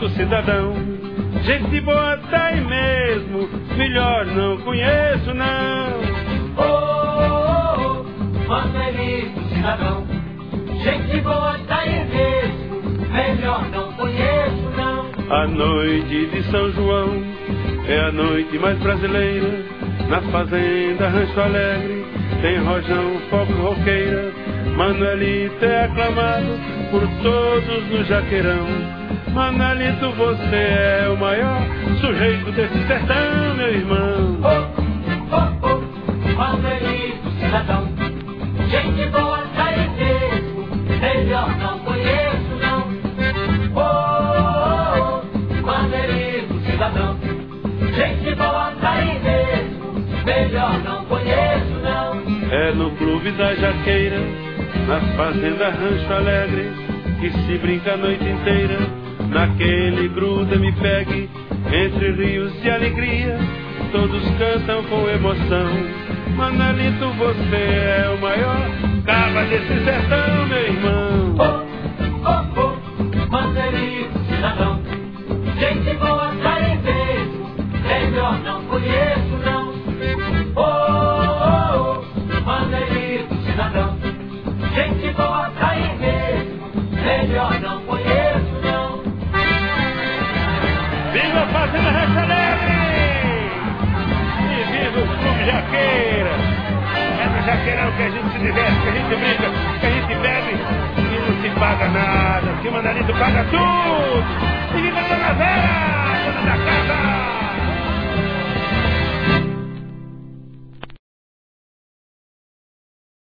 Manelito cidadão, gente boa daí mesmo, melhor não conheço não. Oh, Manelito cidadão, gente boa daí mesmo, melhor não conheço não. A noite de São João é a noite mais brasileira. Na fazenda Rancho Alegre tem rojão, fogo, roqueira. Manuelito é aclamado por todos no Jaqueirão. Manuelito, você é o maior sujeito desse sertão, meu irmão. Manuelito cidadão, gente boa daí mesmo, melhor não conheço não. Manuelito cidadão, gente boa daí mesmo, melhor não conheço não. É no clube da Jaqueira, na fazenda Rancho Alegre, que se brinca a noite inteira. Naquele gruda me pegue, entre rios de alegria, todos cantam com emoção. Manelito, você é o maior caba desse sertão, meu irmão. Manelito cidadão, gente boa daí mesmo, melhor não conheço não. Manelito cidadão, gente boa daí mesmo, melhor não conheço não. Viva a Fazenda Rancho Alegre! E viva o Clube Jaqueira! É no Jaqueirão que a gente se diverte, que a gente brinca, que a gente bebe e não se paga nada, que o Manelito paga tudo!